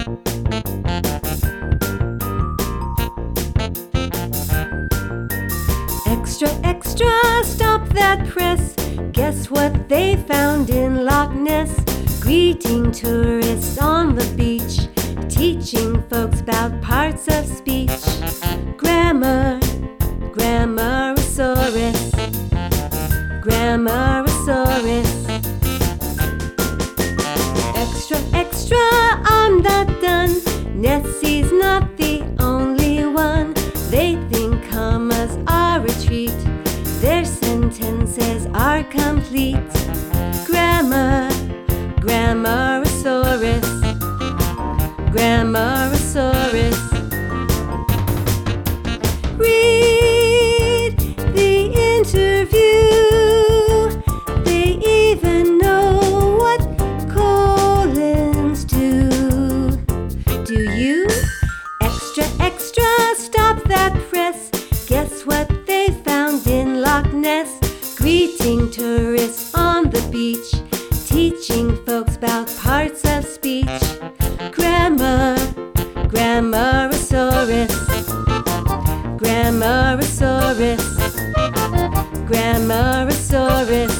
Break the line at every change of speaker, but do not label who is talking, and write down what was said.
Extra, extra, stop that press. Guess what they found in Loch Ness? Greeting tourists on the beach, teaching folks about parts of speech. Grammar, Grammarosaurus, Grammarosaurus. Extra, extra, I'm not done. Nessie's not the only one. They think commas are a treat. Their sentences are complete. Grammar, Grammarosaurus, Grammarosaurus. Read the interview. They even know what colons do. Do you? Extra, extra, stop that press. Guess what they found in Loch Ness? Greeting tourists on the beach, teaching folks about parts of speech. Grammar, Grammarosaurus, Grammarosaurus, Grammarosaurus.